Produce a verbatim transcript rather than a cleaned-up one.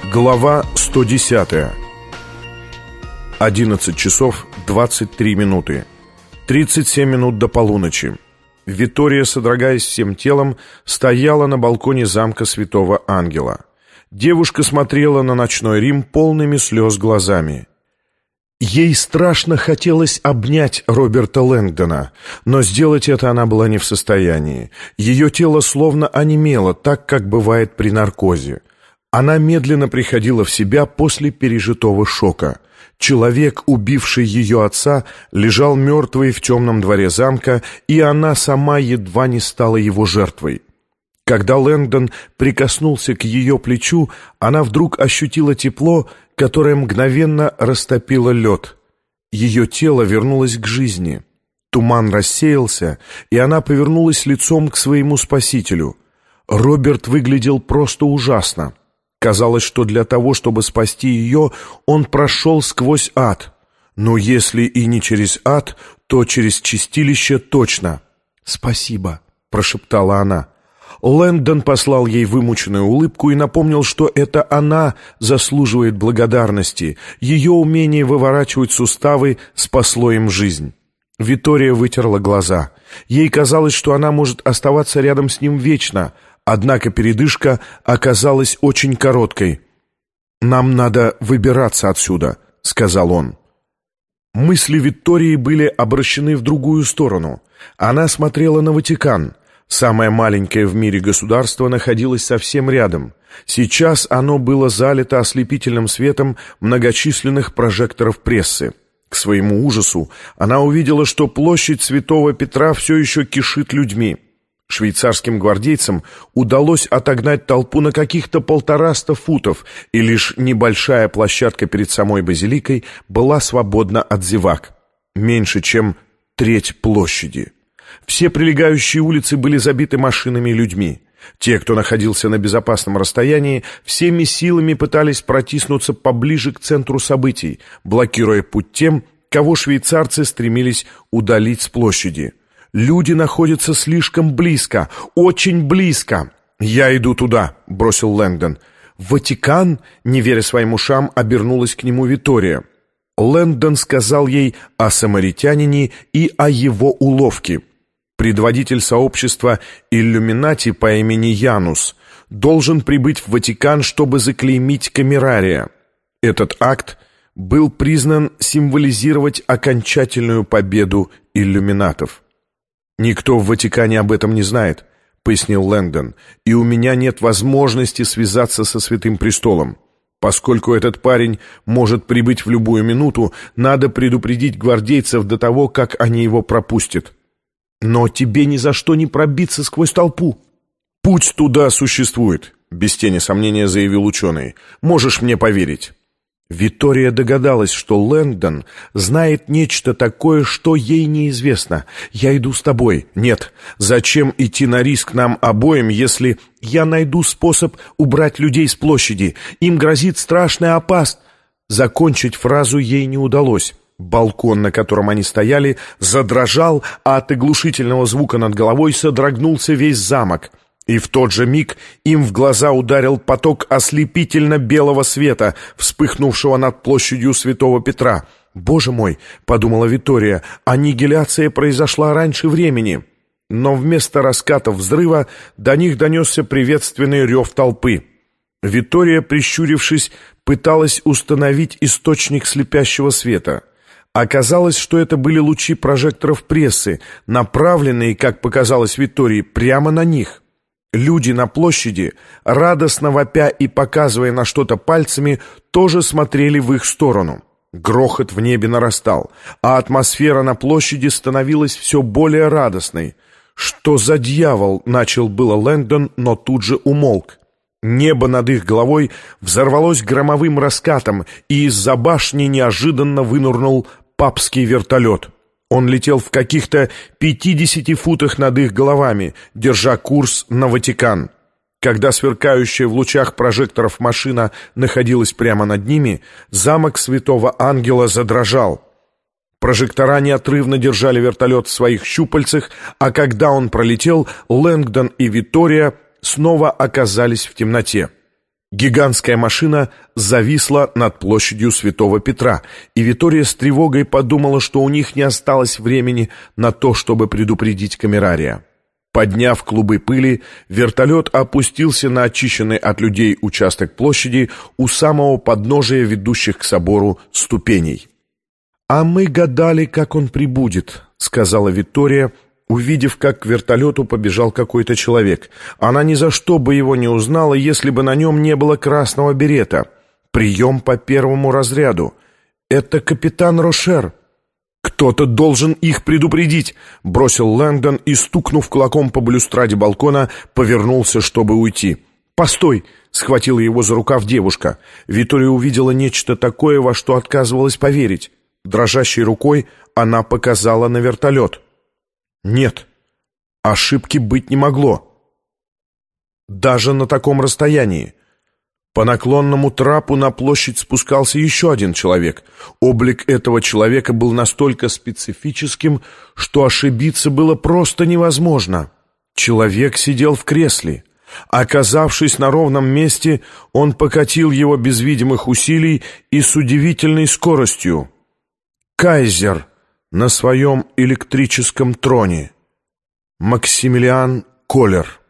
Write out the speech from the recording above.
Глава сто десятая. одиннадцать часов двадцать три минуты. тридцать семь минут до полуночи. Виттория, содрогаясь всем телом, стояла на балконе замка Святого Ангела. Девушка смотрела на ночной Рим полными слез глазами. Ей страшно хотелось обнять Роберта Лэнгдона, но сделать это она была не в состоянии. Ее тело словно онемело, так, как бывает при наркозе. Она медленно приходила в себя после пережитого шока. Человек, убивший ее отца, лежал мертвый в темном дворе замка, и она сама едва не стала его жертвой. Когда Лэнгдон прикоснулся к ее плечу, она вдруг ощутила тепло, которое мгновенно растопило лед. Ее тело вернулось к жизни. Туман рассеялся, и она повернулась лицом к своему спасителю. Роберт выглядел просто ужасно. Казалось, что для того, чтобы спасти ее, он прошел сквозь ад. Но если и не через ад, то через чистилище точно. «Спасибо», — прошептала она. Лэнгдон послал ей вымученную улыбку и напомнил, что это она заслуживает благодарности. Ее умение выворачивать суставы спасло им жизнь. Виттория вытерла глаза. Ей казалось, что она может оставаться рядом с ним вечно, однако передышка оказалась очень короткой. «Нам надо выбираться отсюда», — сказал он. Мысли Виттории были обращены в другую сторону. Она смотрела на Ватикан. Самое маленькое в мире государство находилось совсем рядом. Сейчас оно было залито ослепительным светом многочисленных прожекторов прессы. К своему ужасу она увидела, что площадь Святого Петра все еще кишит людьми. Швейцарским гвардейцам удалось отогнать толпу на каких-то полтораста футов, и лишь небольшая площадка перед самой базиликой была свободна от зевак. Меньше чем треть площади. Все прилегающие улицы были забиты машинами и людьми. Те, кто находился на безопасном расстоянии, всеми силами пытались протиснуться поближе к центру событий, блокируя путь тем, кого швейцарцы стремились удалить с площади. Люди находятся слишком близко, очень близко. «Я иду туда», — бросил Лэнгдон. «Ватикан?» — не веря своим ушам, обернулась к нему Виттория. Лэнгдон сказал ей о самаритянине и о его уловке. Предводитель сообщества Иллюминати по имени Янус должен прибыть в Ватикан, чтобы заклеймить Камерария. Этот акт был признан символизировать окончательную победу иллюминатов. «Никто в Ватикане об этом не знает», — пояснил Лэнгдон, «и у меня нет возможности связаться со Святым Престолом. Поскольку этот парень может прибыть в любую минуту, надо предупредить гвардейцев до того, как они его пропустят». «Но тебе ни за что не пробиться сквозь толпу». «Путь туда существует», — без тени сомнения заявил ученый. «Можешь мне поверить». Виттория догадалась, что Лэнгдон знает нечто такое, что ей неизвестно. «Я иду с тобой». «Нет, зачем идти на риск нам обоим, если я найду способ убрать людей с площади? Им грозит страшная опасность». Закончить фразу ей не удалось. Балкон, на котором они стояли, задрожал, а от оглушительного звука над головой содрогнулся весь замок. И в тот же миг им в глаза ударил поток ослепительно-белого света, вспыхнувшего над площадью Святого Петра. «Боже мой!» — подумала Виттория, — «аннигиляция произошла раньше времени». Но вместо раскатов взрыва до них донесся приветственный рев толпы. Виттория, прищурившись, пыталась установить источник слепящего света. Оказалось, что это были лучи прожекторов прессы, направленные, как показалось Виттории, прямо на них. Люди на площади, радостно вопя и показывая на что-то пальцами, тоже смотрели в их сторону. Грохот в небе нарастал, а атмосфера на площади становилась все более радостной. «Что за дьявол?» — начал было Лэнгдон, но тут же умолк. Небо над их головой взорвалось громовым раскатом, и из-за башни неожиданно вынырнул папский вертолет. Он летел в каких-то пятидесяти футах над их головами, держа курс на Ватикан. Когда сверкающая в лучах прожекторов машина находилась прямо над ними, замок Святого Ангела задрожал. Прожектора неотрывно держали вертолет в своих щупальцах, а когда он пролетел, Лэнгдон и Виттория снова оказались в темноте. Гигантская машина зависла над площадью Святого Петра, и Витория с тревогой подумала, что у них не осталось времени на то, чтобы предупредить камерария. Подняв клубы пыли, вертолет опустился на очищенный от людей участок площади у самого подножия ведущих к собору ступеней. «А мы гадали, как он прибудет», — сказала Витория, увидев, как к вертолету побежал какой-то человек. Она ни за что бы его не узнала, если бы на нем не было красного берета. Прием по первому разряду. «Это капитан Рошер». «Кто-то должен их предупредить», — бросил Лэнгдон и, стукнув кулаком по балюстраде балкона, повернулся, чтобы уйти. «Постой!» — схватила его за рукав девушка. Витория увидела нечто такое, во что отказывалась поверить. Дрожащей рукой она показала на вертолет. Нет, ошибки быть не могло. Даже на таком расстоянии. По наклонному трапу на площадь спускался еще один человек. Облик этого человека был настолько специфическим, что ошибиться было просто невозможно. Человек сидел в кресле. Оказавшись на ровном месте, он покатил его без видимых усилий и с удивительной скоростью. Кайзер на своем электрическом троне. Максимилиан Колер.